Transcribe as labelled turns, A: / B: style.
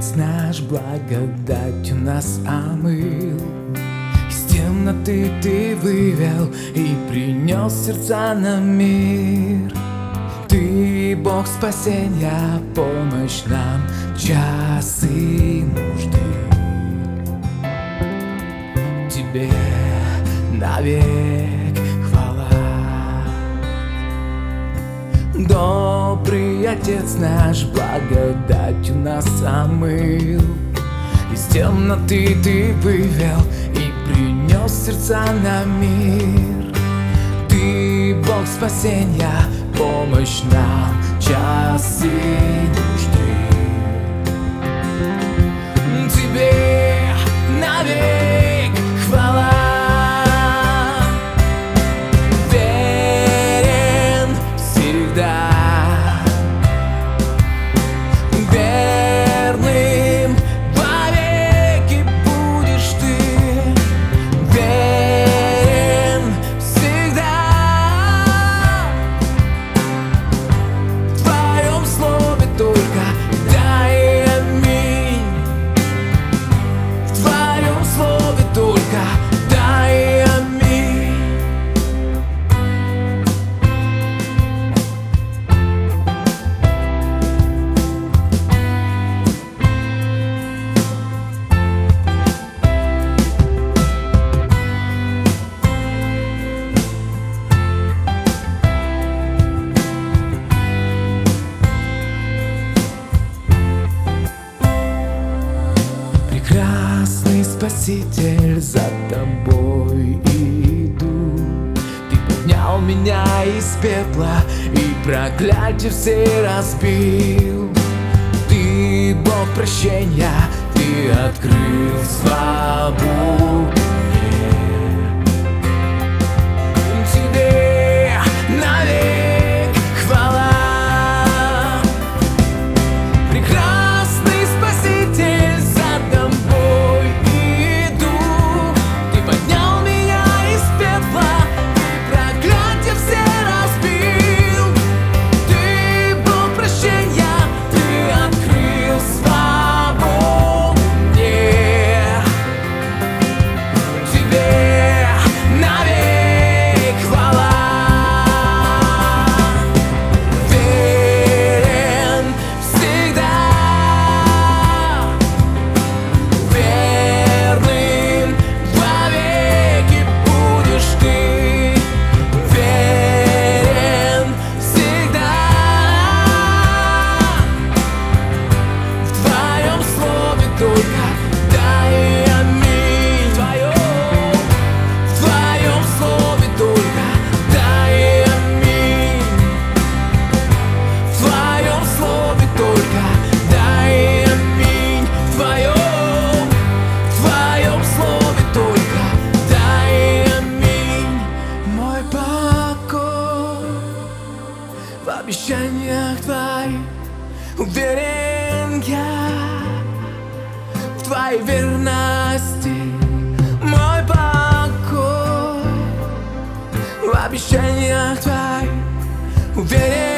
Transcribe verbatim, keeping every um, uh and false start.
A: Отец наш благодатью нас омыл, из темноты Ты вывел и принес сердца на мир. Ты Бог спасения, помощь нам в часы нужды. Тебе навек хвала. Добрый Отец наш благодатью нас омыл, из темноты Ты вывел и принес сердца на мир. Ты Бог спасения, помощь нам в часы нужды. Тебе навек хвала. Верен всегда, верным вовеки будешь Ты. Верен всегда, в Твоем слове только дай аминь. В Твоем слове только дай аминь. Прекрасный Спаситель, за Тобой иду. Ты поднял меня из пепла и проклятия все разбил. Ты Бог прощения, Ты открыл свободу мне. Тебе навек хвала. Прекрасный Спаситель, за Тобой иду. Ты поднял меня из пепла, Ты проклятия все разбил. Ты Бог прощения, Ты открыл свободу мне. Тебе навек хвала. Верен всегда, верным вовеки будешь Ты. Верен всегда, в Твоем слове только дай аминь. В Твоем, в Твоем слове только дай аминь. В Твоем слове только дай аминь. В Твоем, в Твоем слове только дай аминь. Мой покой в обещаниях Твоих, уверен я в Твоей верности. Мой покой в обещаниях Твоих, уверен